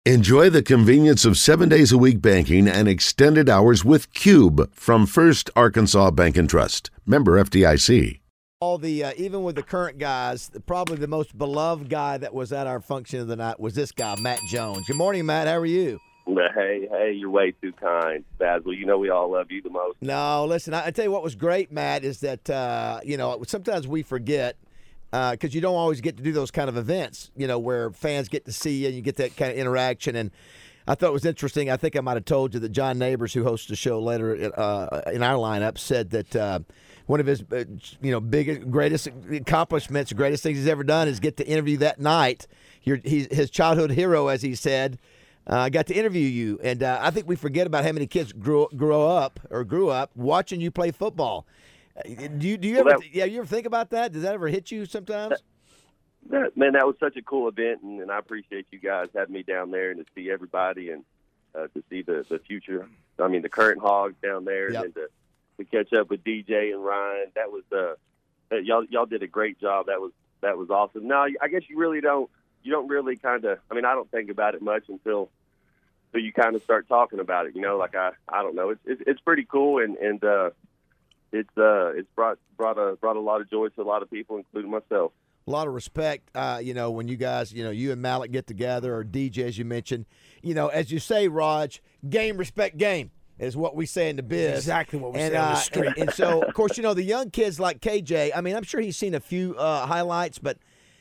Enjoy the convenience of 7 days a week banking and extended hours with Cube from First Arkansas Bank and Trust. Member FDIC. All the even with the current guys, probably the most beloved guy that was at our function of the night was this guy, Matt Jones. Good morning, Matt. How are you? Hey, you're way too kind, Basil. You know we all love you the most. No, listen, I tell you what was great, Matt, is that, sometimes we forget because you don't always get to do those kind of events, where fans get to see you and you get that kind of interaction. And I thought it was interesting. I think I might have told you that John Neighbors, who hosts the show later in our lineup, said that one of his, biggest, greatest accomplishments, greatest things he's ever done is get to interview that night. His childhood hero, as he said, got to interview you. And I think we forget about how many kids grew up watching you play football. Do you ever think about that? Does that ever hit you sometimes? That was such a cool event, and I appreciate you guys having me down there and to see everybody and to see the future. I mean, the current Hogs down there, yep. And to catch up with DJ and Ryan. That was y'all did a great job. That was awesome. No, I guess you don't really kind of. I mean, I don't think about it much until you kind of start talking about it. Like I don't know. It's pretty cool and it's brought a lot of joy to a lot of people, including myself. A lot of respect, when you guys, you and Malik get together, or DJ, as you mentioned, as you say, Raj, game, respect, game is what we say in the biz. Exactly what we say on the street. And so, of course, the young kids like KJ, I mean, I'm sure he's seen a few highlights, but,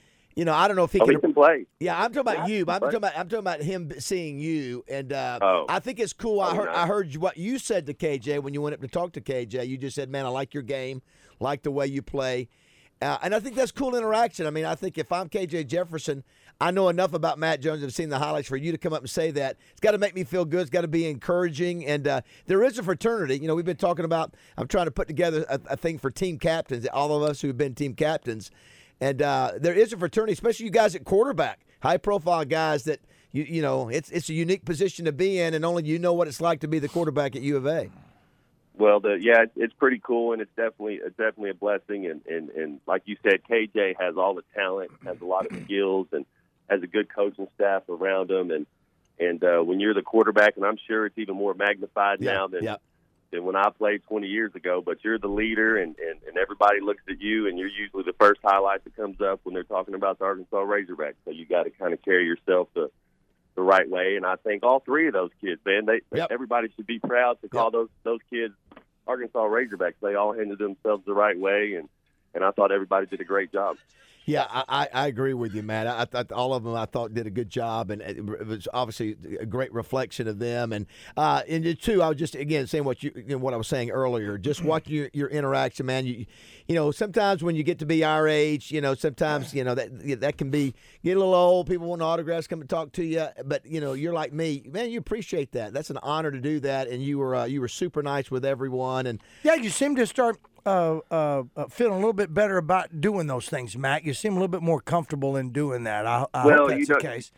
I don't know if he can play. Yeah, I'm talking about you. But I'm talking about him seeing you, and I think it's cool. I heard what you said to KJ when you went up to talk to KJ. You just said, "Man, I like your game, like the way you play," and I think that's cool interaction. I mean, I think if I'm KJ Jefferson, I know enough about Matt Jones and have seen the highlights for you to come up and say that. It's got to make me feel good. It's got to be encouraging, and there is a fraternity. We've been talking about. I'm trying to put together a thing for team captains. All of us who've been team captains. And there is a fraternity, especially you guys at quarterback, high-profile guys that, it's a unique position to be in, and only you know what it's like to be the quarterback at U of A. Well, it's pretty cool, and it's definitely a blessing. And like you said, KJ has all the talent, has a lot of skills, and has a good coaching staff around him. And when you're the quarterback, and I'm sure it's even more magnified now than when I played 20 years ago, but you're the leader, and everybody looks at you, and you're usually the first highlight that comes up when they're talking about the Arkansas Razorbacks. So you got to kind of carry yourself the right way. And I think all three of those kids, man, everybody should be proud to call those kids Arkansas Razorbacks. They all handled themselves the right way, and I thought everybody did a great job. Yeah, I agree with you, Matt. I thought all of them I thought did a good job, and it was obviously a great reflection of them. And too, I was just again saying what I was saying earlier. Just watching your interaction, man. You sometimes when you get to be our age, sometimes that can be get a little old. People want autographs, come and talk to you, but you're like me, man. You appreciate that. That's an honor to do that, and you were super nice with everyone. And yeah, you seem to start feeling a little bit better about doing those things, Matt. You seem a little bit more comfortable in doing that. I hope that's the case.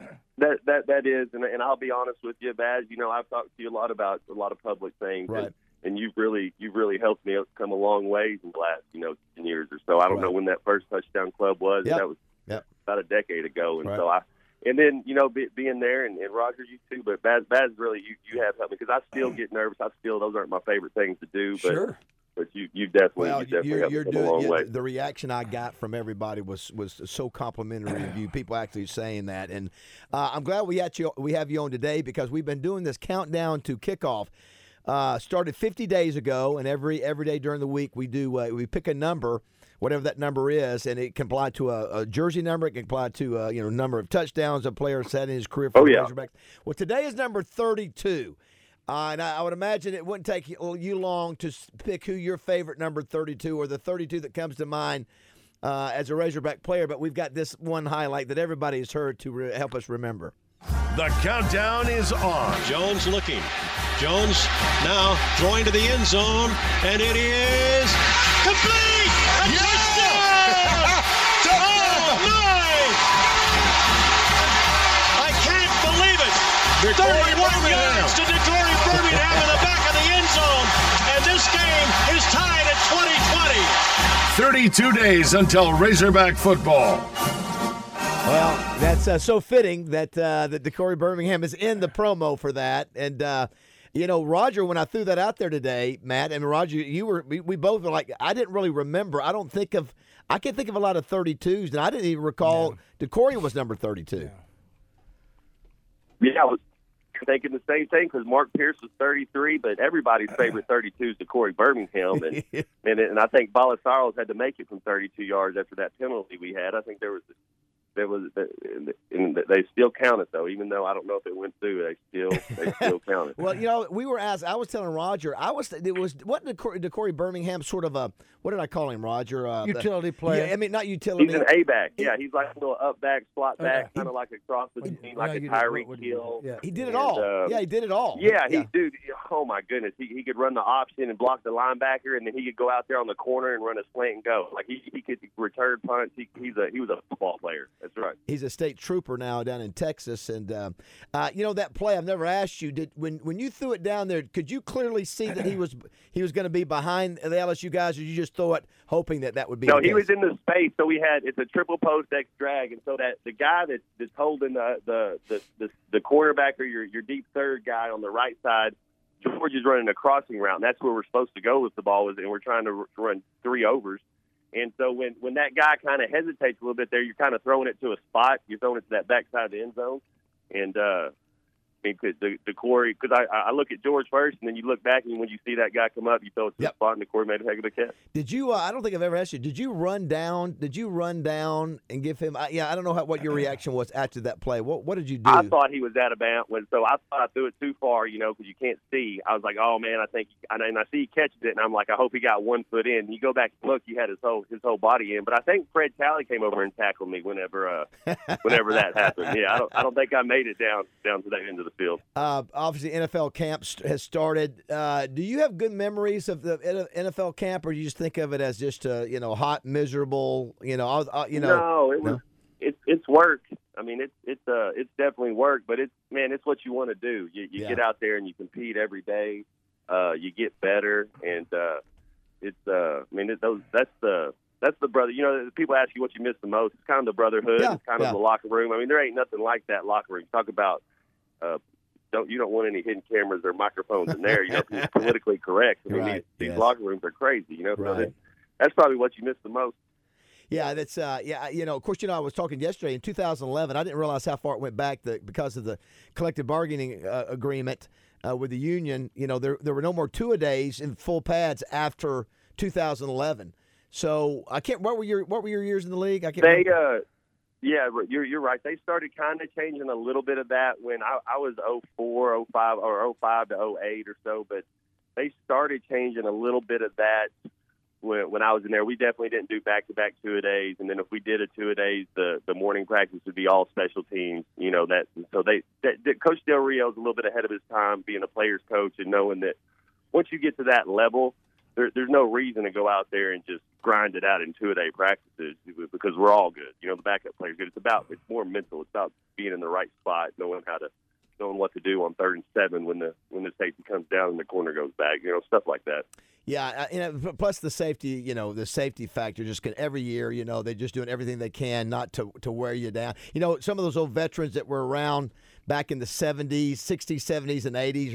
That is, and I'll be honest with you, Baz. I've talked to you a lot about a lot of public things, right. And you've really helped me come a long ways in the last 10 years or so. I don't know when that first Touchdown Club was. Yep. That was about a decade ago, and right. so and then being there, and Roger, you too. But Baz really, you have helped me because I still get nervous. Those aren't my favorite things to do, but. Sure. But you definitely helped me come a long way. The reaction I got from everybody was so complimentary of you. People actually saying that, and I'm glad we have you on today because we've been doing this countdown to kickoff. Started 50 days ago, and every day during the week we do we pick a number, whatever that number is, and it can apply to a jersey number. It can apply to number of touchdowns a player has had in his career for the Razorbacks. Well, today is number 32. And I would imagine it wouldn't take you long to pick who your favorite number 32 or the 32 that comes to mind as a Razorback player. But we've got this one highlight that everybody has heard to help us remember. The countdown is on. Jones looking. Jones now throwing to the end zone, and it is complete! A touchdown! Oh, my! I can't believe it! 31 yards to Detroit Birmingham in the back of the end zone, and this game is tied at 20-20. 32 days until Razorback football. Well, that's so fitting that that DeCorey Birmingham is in the promo for that. And, Roger, when I threw that out there today, Matt, and Roger, we both were like, I didn't really remember. I can't think of a lot of 32s, and I didn't even recall DeCorey was number 32. Yeah, I was thinking the same thing because Mark Pierce was 33, but everybody's favorite 32 is DeCorey Birmingham. And I think Balasaros had to make it from 32 yards after that penalty we had. I think they still count it though, even though I don't know if it went through. They still count it. Well, we were asked. I was telling Roger. Wasn't DeCorey Birmingham sort of a, what did I call him, Roger? Utility player. Yeah, I mean not utility. He's an A-back. Yeah, he's like a little up back, slot back, kind of like a cross between like a Tyreek Hill. Yeah, he did it all. He did it all. Yeah, dude. Oh my goodness, he could run the option and block the linebacker, and then he could go out there on the corner and run a slant and go. Like he could return punts. He was a football player. That's right. He's a state trooper now down in Texas, and that play. I've never asked you. When you threw it down there, could you clearly see that he was going to be behind the LSU guys, or did you just throw it hoping that would be? No, he was in the space. So it's a triple post X drag, and so that the guy that's holding the cornerback or your deep third guy on the right side, George is running a crossing route. And that's where we're supposed to go with the ball, and we're trying to run 3 overs. And so when that guy kind of hesitates a little bit there, you're kind of throwing it to a spot. You're throwing it to that backside of the end zone. And DeCorey, because I look at George first, and then you look back, and when you see that guy come up, you throw it to the spot, and DeCorey made a heck of a catch. Did you? I don't think I've ever asked you. Did you run down? and give him? I don't know what your reaction was after that play. What did you do? I thought he was out of bounds, so I thought I threw it too far, because you can't see. I was like, oh man, I think, and I see he catches it, and I'm like, I hope he got 1 foot in. And you go back and look, he had his whole body in. But I think Fred Talley came over and tackled me whenever that happened. Yeah, I don't think I made it down to that end of the field. Obviously, NFL camp has started. Do you have good memories of the NFL camp, or do you just think of it as just hot, miserable? No, it's work. I mean, it's definitely work, but it's what you want to do. You get out there and you compete every day. You get better, and that's the brother. People ask you what you miss the most. It's kind of the brotherhood. It's kind of the locker room. I mean, there ain't nothing like that locker room. Talk about. You don't want any hidden cameras or microphones in there. It's politically correct. I mean, these locker rooms are crazy. So that's probably what you miss the most. Yeah, that's of course, I was talking yesterday in 2011. I didn't realize how far it went back because of the collective bargaining agreement with the union. There were no more two-a-days in full pads after 2011. So I can't. What were your years in the league? I can't. Remember. Yeah, you're right. They started kind of changing a little bit of that when I was 04, 05, or 05 to 08 or so, but they started changing a little bit of that when I was in there. We definitely didn't do back-to-back two-a-days, and then if we did a two-a-days, the morning practice would be all special teams. Coach Del Rio's a little bit ahead of his time being a player's coach and knowing that once you get to that level, there's no reason to go out there and just grind it out in two-a-day practices because we're all good. The backup player's good. It's more mental. It's about being in the right spot, knowing what to do on 3rd and 7 when the safety comes down and the corner goes back. Stuff like that. Yeah, plus the safety, the safety factor. Just every year, they're just doing everything they can not to wear you down. Some of those old veterans that were around back in the 70s, 60s, 70s, and 80s,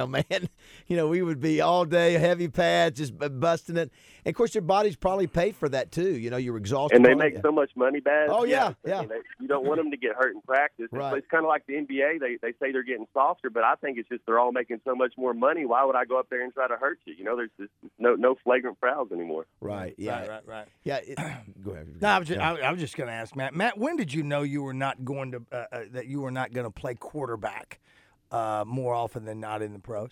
we would be all day heavy pads, just busting it. And of course, your body's probably paid for that too. You're exhausted. And they make so much money back. Oh yeah. You don't want them to get hurt in practice. Right. It's kind of like the NBA. They say they're getting softer, but I think it's just they're all making so much more money. Why would I go up there and try to hurt you? There's just no flagrant fouls anymore. Right. Yeah. Right. Yeah. Go ahead. No, I was just going to ask Matt. Matt, when did you know you were not going to that you were not going to play quarterback more often than not in the pros?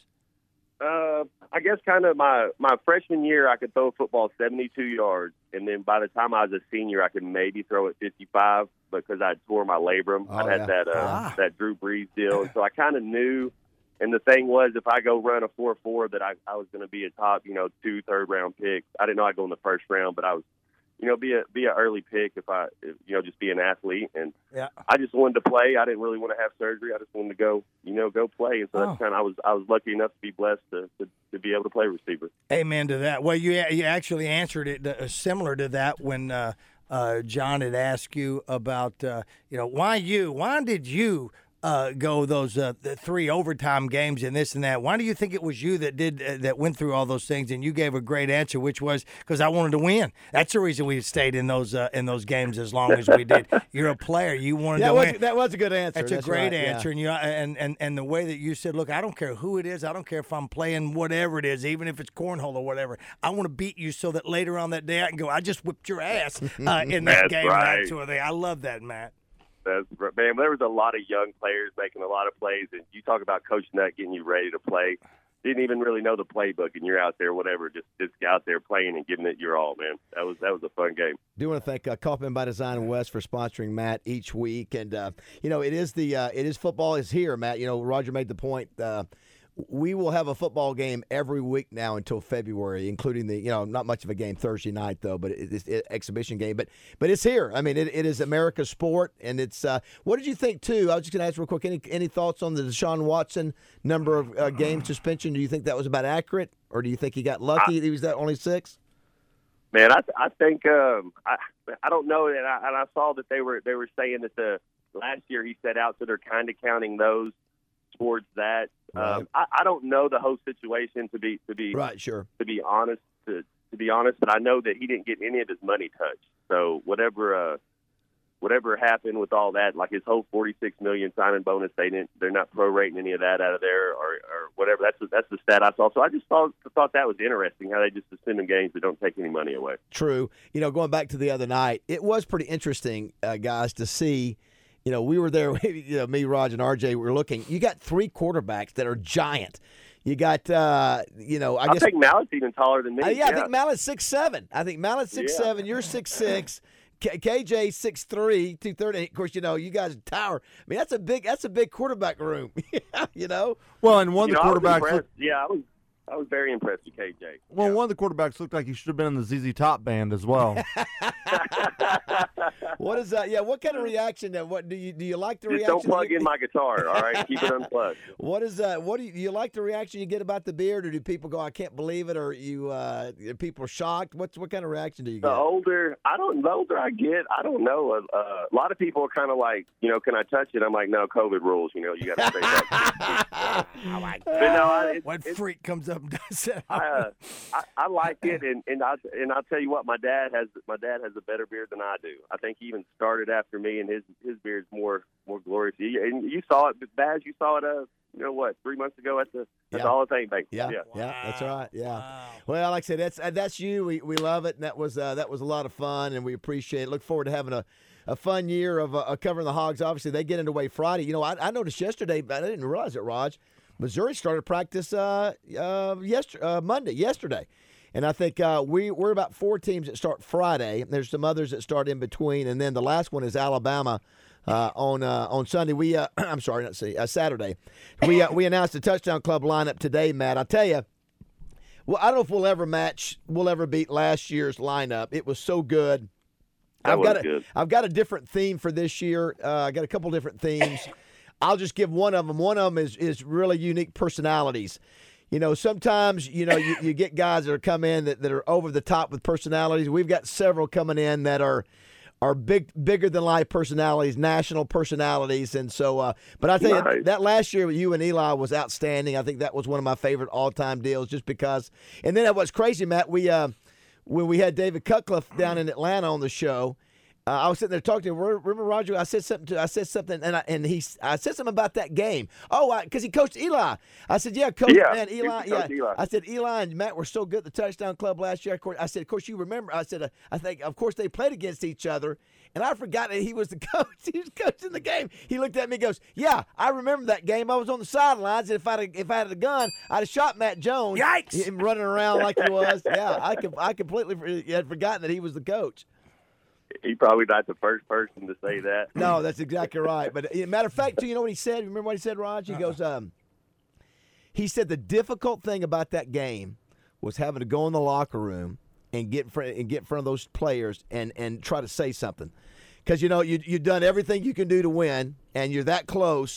I guess kind of my freshman year, I could throw a football 72 yards, and then by the time I was a senior, I could maybe throw it 55 because I tore my labrum. I had that Drew Brees deal, and so I kind of knew. And the thing was, if I go run a 4.4, that I was going to be a top, 2 third-round picks. I didn't know I'd go in the first round, but I was, be an early pick if just be an athlete. And I just wanted to play. I didn't really want to have surgery. I just wanted to go play. And so that's kind of I was lucky enough to be blessed to be able to play receiver. Amen to that. Well, you actually answered it similar to that when John had asked you about, why did you go those the 3 overtime games and this and that? Why do you think it was you that went through all those things? And you gave a great answer, which was because I wanted to win. That's the reason we stayed in those games as long as we did. You're a player. You wanted to win. That was a good answer. That's a great answer. Yeah. And the way that you said, look, I don't care who it is. I don't care if I'm playing whatever it is, even if it's cornhole or whatever. I want to beat you so that later on that day I can go, I just whipped your ass in that game. Right. That sort of thing. I love that, Matt. Man, there was a lot of young players making a lot of plays, and you talk about Coach Nutt getting you ready to play. Didn't even really know the playbook, and you're out there, whatever, just out there playing and giving it your all, man. That was a fun game. Do want to thank Kaufman by Design West for sponsoring Matt each week, and it is football is here, Matt. Roger made the point. We will have a football game every week now until February, including the, not much of a game Thursday night, though, but it's an exhibition game. But it's here. I mean, it is America's sport, and it's what did you think, too? I was just going to ask real quick, any thoughts on the Deshaun Watson number of game suspension? Do you think that was about accurate, or do you think he got lucky he was that only 6? Man, I think I don't know, and I saw that they were saying that the last year he set out, so they're kind of counting those towards that. Right. I don't know the whole situation to be right, sure. To be honest, but I know that he didn't get any of his money touched. So whatever happened with all that, like his whole $46 million signing bonus, they're not prorating any of that out of there or whatever. That's the stat I saw. So I just thought that was interesting how they just assume in games that don't take any money away. True. Going back to the other night, it was pretty interesting, guys, to see. We were there, me, Raj, and RJ were looking. You got 3 quarterbacks that are giant. You got, I think Mallett's even taller than me. I think Mallett's 6'7". I think Mallett's 6'7". You're 6'6". KJ 6'3", 230. Of course, you guys tower. I mean, that's a big quarterback room. Well, and one of the quarterbacks. I was very impressed with KJ. Well, one of the quarterbacks looked like he should have been in the ZZ Top band as well. What is that? Yeah, what kind of reaction? What do you like the reaction? Just don't plug in my guitar, all right? Keep it unplugged. What is that? Do you like the reaction you get about the beard, or do people go, "I can't believe it," or are people shocked? What kind of reaction do you get? The older I get, I don't know. A lot of people are kind of like, can I touch it? I'm like, no, COVID rules. You got to stay back. Oh my God. But no, what freak comes up and does that? I like it, and I'll tell you what, my dad has a better beard than I do. I think he even started after me, and his beard's more glorious. And you saw it, Baz. You saw it. 3 months ago at the Hall of Fame bank. Yeah, wow. That's right. Yeah. Wow. Well, like I said, that's you. We love it, and that was a lot of fun, and we appreciate it. Look forward to having a fun year of covering the Hogs. Obviously, they get underway Friday. I noticed yesterday, but I didn't realize it, Raj. Missouri started practice yesterday. And I think we're about 4 teams that start Friday. There's some others that start in between, and then the last one is Alabama on Sunday. Saturday. We announced the Touchdown Club lineup today, Matt. I'll tell you, well, I don't know if we'll ever beat last year's lineup. It was so good. I've got a different theme for this year. I got a couple different themes. I'll just give one of them. One of them is really unique personalities. Sometimes, you get guys that are come in that are over the top with personalities. We've got several coming in that are bigger than life personalities, national personalities. And so, but I tell you, that last year with you and Eli was outstanding. I think that was one of my favorite all-time deals just because. And then what's crazy, Matt, when we had David Cutcliffe down in Atlanta on the show, I was sitting there talking to him. Remember, Roger? I said something, I said something about that game. Oh, because he coached Eli. I said, yeah, coach, man, Eli. Yeah. Eli. I said, Eli and Matt were so good at the Touchdown Club last year. I said, of course, you remember. I said, I think, of course, they played against each other, and I forgot that he was the coach. He was coaching the game. He looked at me and goes, yeah, I remember that game. I was on the sidelines, and if I had a gun, I'd have shot Matt Jones. Yikes! Him running around like he was. Yeah, I completely had forgotten that he was the coach. He probably not the first person to say that. No, that's exactly right. But matter of fact, do you know what he said? Remember what he said, Raj? He goes, he said the difficult thing about that game was having to go in the locker room and get in front of those players and try to say something. Because, you've done everything you can do to win, and you're that close.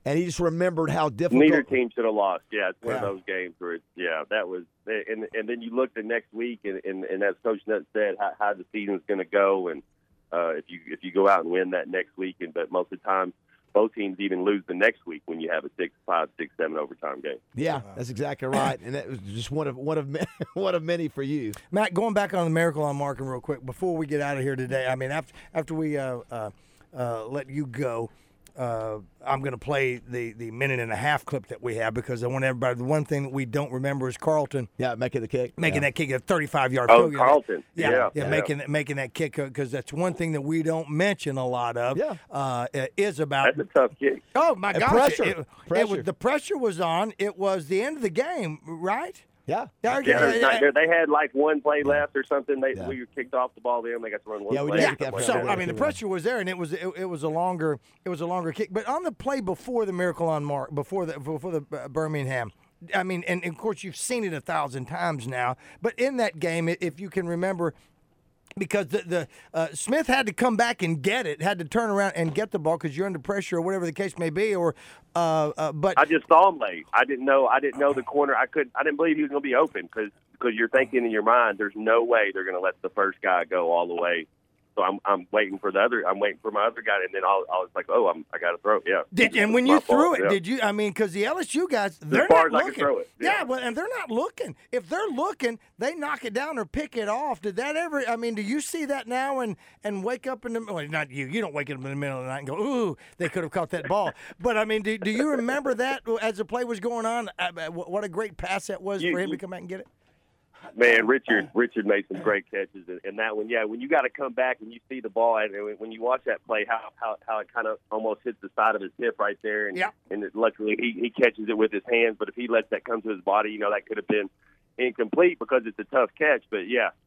and he just remembered how difficult. Neither team should have lost. Yeah, it's one of those games where that was, and then you look the next week, and as Coach Nutt said, how the season's going to go, and if you go out and win that next week, but most of the time, both teams even lose the next week when you have a 6-5, 6-7 overtime game. Yeah, that's exactly right, and that was just one of many for you. Matt, going back on the Miracle on Markham real quick before we get out of here today. I mean, after we let you go, I'm going to play the minute and a half clip that we have because I want everybody. The one thing that we don't remember is Carlton. Yeah, making the kick, that kick, a 35-yard field goal. Oh, Carlton. Yeah, making that kick because that's one thing that we don't mention a lot of. Yeah, is about. That's a tough kick. Oh my gosh, pressure. The pressure was on. It was the end of the game, right? Yeah. They had like one play left or something. We kicked off the ball then. They got to run one play. So I mean, the pressure was there, and it was a longer kick. But on the play before the Miracle on Mark, before the Birmingham, I mean, and of course you've seen it 1,000 times now. But in that game, if you can remember. Because the Smith had to come back and get it, had to turn around and get the ball because you're under pressure or whatever the case may be. But I just saw him late. I didn't know the corner. I didn't believe he was going to be open because you're thinking in your mind, there's no way they're going to let the first guy go all the way. So I'm waiting for my other guy, and then I was like, I got to throw it. Yeah. And when you threw it, did you? I mean, because the LSU guys, they're not looking. I could throw it. Yeah, well, and they're not looking. If they're looking, they knock it down or pick it off. Did that ever? I mean, do you see that now and wake up in the? Well, not you. You don't wake up in the middle of the night and go, "Ooh, they could have caught that ball." But I mean, do you remember that as the play was going on? What a great pass that was for him to come back and get it. Man, Richard made some great catches, and that one, when you got to come back and you see the ball, and when you watch that play, how it kind of almost hits the side of his hip right there, and luckily he catches it with his hands, but if he lets that come to his body, that could have been incomplete because it's a tough catch. But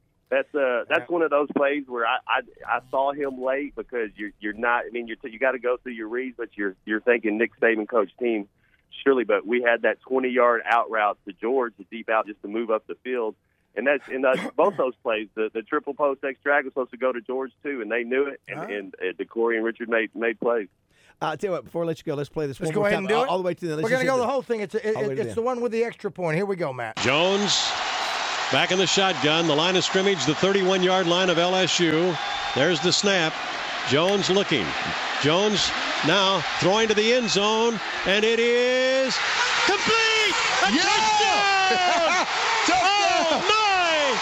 that's one of those plays where I saw him late because you're not. I mean, you got to go through your reads, but you're thinking Nick Saban coach team. Surely, but we had that 20-yard out route to George, the deep out, just to move up the field. And that's in both those plays. The triple post X drag was supposed to go to George too, and they knew it. And DeCorey and Richard made plays. I'll tell you what, before I let you go, let's play this one more time. Let's go ahead and do it. All the way to the. We're going to go the whole thing. It's the one with the extra point. Here we go, Matt. Jones back in the shotgun. The line of scrimmage, the 31-yard line of LSU. There's the snap. Jones looking. Jones now throwing to the end zone, and it is complete! A touchdown! Oh, my!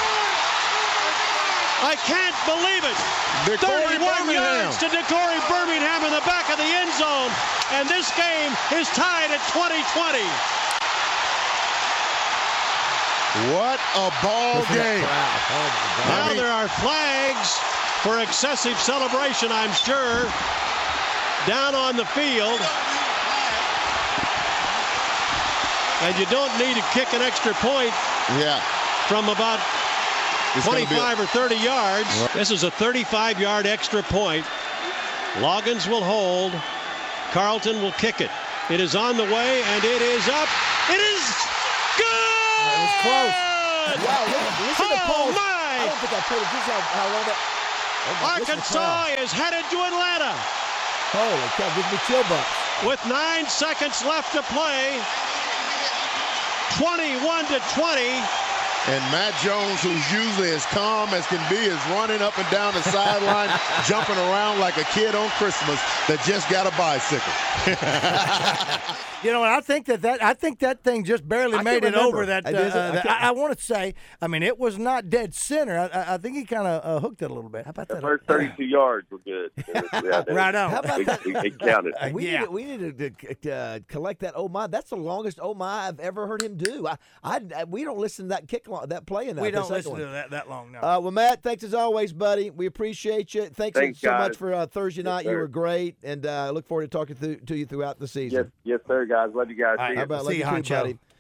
I can't believe it! 31 yards to DeCorey Birmingham in the back of the end zone, and this game is tied at 20-20. What a ball game. Now there are flags for excessive celebration, I'm sure, down on the field. And you don't need to kick an extra point from about 25 or 30 yards. This is a 35-yard extra point. Loggins will hold. Carlton will kick it. It is on the way, and it is up. It is good! It was close. Wow, listen to Paul. My! I don't think I played it. This is how long that... Arkansas is headed to Atlanta. Holy cow, gives me chill bumps. With 9 seconds left to play, 21-20. And Matt Jones, who's usually as calm as can be, is running up and down the sideline, jumping around like a kid on Christmas that just got a bicycle. You know what? I think that thing just barely made it over. I want to say, I mean, it was not dead center. I think he kind of hooked it a little bit. How about that? The first 32 yards were good. Right on. How about that? It counted. We needed to collect that. Oh my! That's the longest oh my I've ever heard him do. We don't listen to that kick. That play in that. We don't listen to that long, no. Well, Matt, thanks as always, buddy. We appreciate you. Thanks so guys. much for Thursday night. You were great, and look forward to talking to you throughout the season. Yes, sir, guys. Love you guys. How about see you, buddy?